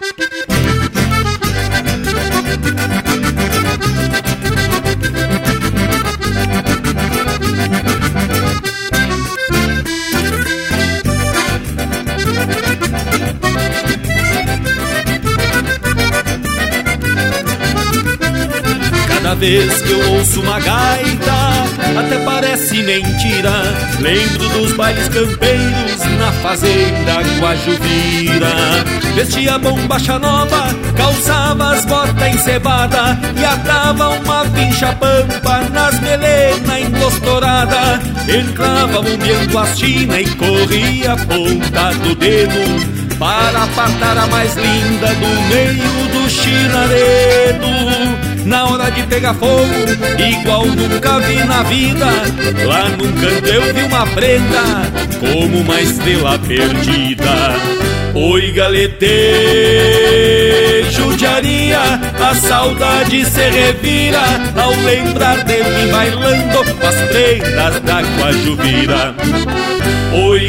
Cada vez que eu ouço uma gaita, até parece mentira, lembro dos bailes campeiros na fazenda Guajuvira. Vestia bombacha nova, calçava as botas encebadas e atava uma pincha pampa nas melena encostorada. Entrava bombeando as china e corria a ponta do dedo para apartar a mais linda do meio do chinaredo. Na hora de pegar fogo, igual nunca vi na vida, lá num canto eu vi uma preta como uma estrela perdida. Oi, galetê, judiaria, a saudade se revira ao lembrar de mim bailando com as prendas da Guajuvira. Oi,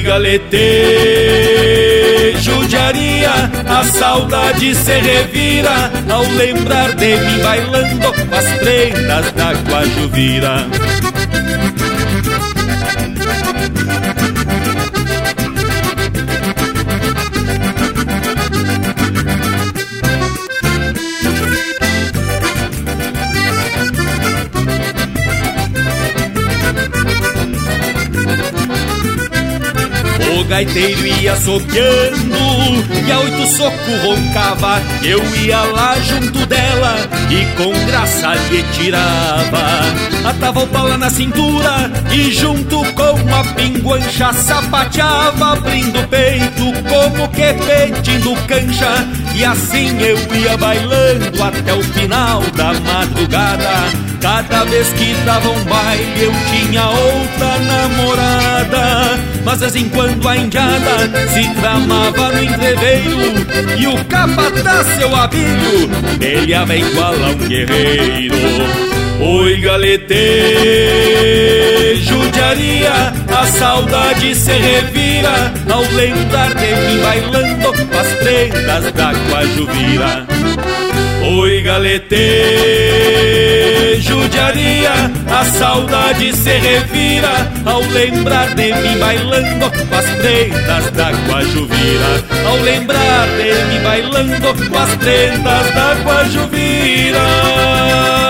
galetê, judiaria, a saudade se revira ao lembrar de mim bailando com as prendas da Guajuvira. O gaiteiro ia soqueando e a 8 socos roncava. Eu ia lá junto dela e com graça lhe tirava. Atava o pau lá na cintura e junto com uma pinguancha sapateava, abrindo o peito como que pedindo cancha. E assim eu ia bailando até o final da madrugada. Cada vez que dava um baile eu tinha outra namorada. Mas de vez em quando a indiada se tramava no entreveiro e o capataz, seu abilho, peleava igual a um guerreiro. Oi, galetê, judiaria, a saudade se revira ao lembrar de mim bailando com as prendas da Guajuvira. Oi, galetê, judiaria, a saudade se revira ao lembrar de mim bailando com as prendas da Guajuvira. Ao lembrar de mim bailando com as prendas da Guajuvira.